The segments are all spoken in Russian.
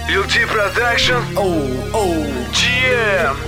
Lil T Production. GM.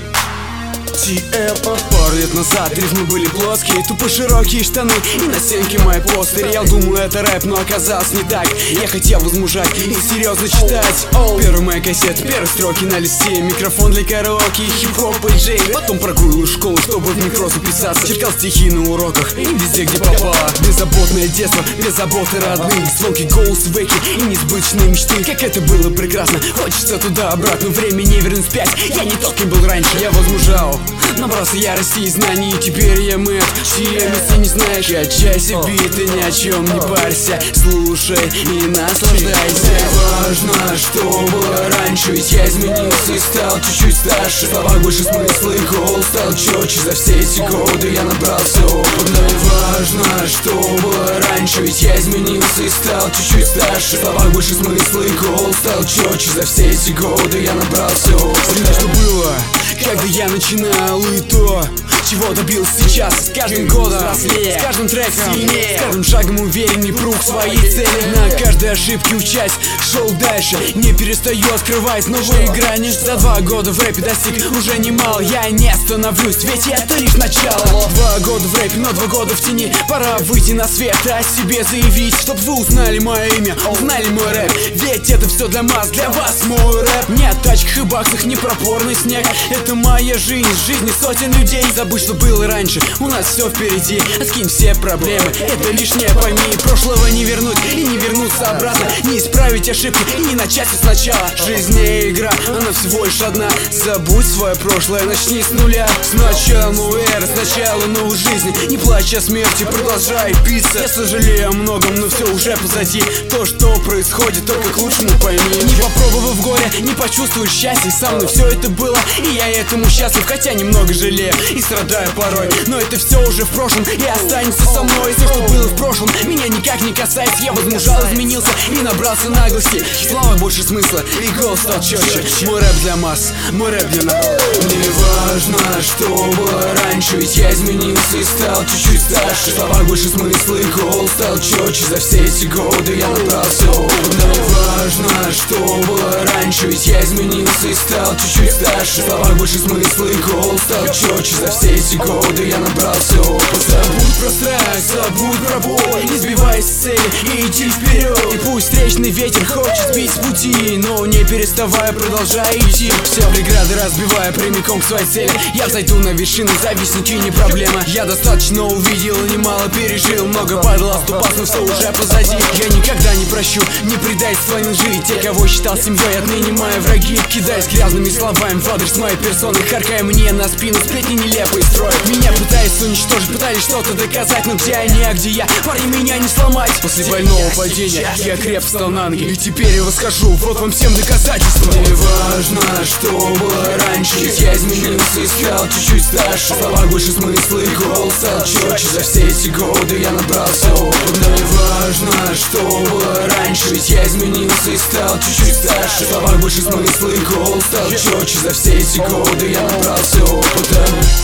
Пару лет назад рифмы были плоские, тупо широкие штаны и на стенке мои постеры. Я думал, это рэп, но оказалось не так. Я хотел возмужать и серьезно читать. Первая моя кассета, первые строки на листе, микрофон для караоке, хип-хоп и джей. Потом прогуливал школу, чтобы в микро записаться. Чиркал стихи на уроках и везде, где попало. Беззаботное детство, без заботы родных, звонкий голос, веки и несбыточные мечты. Как это было прекрасно, хочется туда-обратно. Время не вернуть вспять, я не тот, кем был раньше. Я возмужал, набрался ярости и знаний, и теперь я мэт. Чья ты не знаешь, качайся, биты, ни о чем не парься. Слушай и наслаждайся. Важно, что было раньше, ведь я изменился и стал чуть-чуть старше. В словах больше смысла и голос стал четче. За все эти годы я набрался опыта. Важно, что было раньше, ведь я изменился и стал чуть-чуть старше. В словах больше смысла и голос стал четче. За все эти годы я набрался опыта. Что было, когда я начинал, и то, чего добился сейчас. С каждым годом взрослее, с каждым треком сильнее, с каждым шагом уверенней прух своей цели. На каждой ошибке учась, шел дальше, не перестаю открывать новые грани. За 2 года в рэпе достиг уже немало. Я не остановлюсь, ведь это лишь начало. 2 года в рэпе, но 2 года в тени. Пора выйти на свет, о себе заявить, чтоб вы узнали мое имя, узнали мой рэп. Ведь это все для масс, для вас мой рэп. Не о тачках и баксах, не пропорный снег. Это моя жизнь, жизни сотен людей. Забудь, что было раньше, у нас все впереди. Скинь все проблемы, это лишнее пойми. Прошлого не вернуть и не вернуться обратно. Не исправить ошибки и не начать все сначала. Жизнь не игра, она всего лишь одна. Забудь свое прошлое, начни с нуля. Сначала новая эра, сначала новой жизни. Не плачь о смерти, продолжай биться. Я сожалею о многом, но все уже позади. То, что происходит, только к лучшему пойми. Не попробовав горе, не почувствуешь счастья. Со мной все это было, и я этому счастлив. Хотя немного жалею и страдаю порой, но это все уже в прошлом и останется со мной. Все, что было в прошлом, меня никак не касается. Я возмужал, изменился и набрался наглости. В словах больше смысла и голос стал четче. Мой рэп для масс, мой рэп для народа. Мне важно, что было раньше, ведь я изменился и стал чуть-чуть старше. В словах больше смысла и голос стал четче. За все эти годы я набрался опыта. Мне важно, что было раньше, ведь я изменился и стал чуть-чуть старше. В словах больше смысла и голос стал четче. За все эти годы я набрался опыта. Забудь про страх, забудь про боль, не сбивайся с цели и иди вперед. И пусть встречный ветер хочет сбить с пути, но не переставая продолжай идти. Все преграды разбивая прямиком к своей цели. Я взойду на вершины, завистники не проблема. Я достаточно увидел и немало пережил. Много падал, оступался, но все уже позади. Я никогда не прощу, не предательство лжи. Те, кого считал семьей, отныне мои враги. Кидаясь грязными словами в адрес моей персоны, харкая мне на спину сплетни нелепые строят. Меня пытались уничтожить, пытались что-то доказать, но где они, а где я? Парни, меня не сломать. После больного падения я крепко встал на ноги, и теперь я восхожу, вот вам всем доказательства. Мне важно, что было раньше, ведь я изменился и стал чуть-чуть старше. В словах больше смысла и голос стал четче. За все эти годы я набрался опыта. Мне важно, что было раньше, ведь я изменился и стал чуть-чуть старше. В словах больше смысла и голос стал четче. За все эти годы я набрался опыта.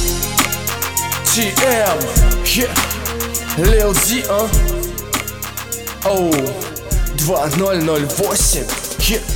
GM, yeah. Lil Z, 2008, yeah.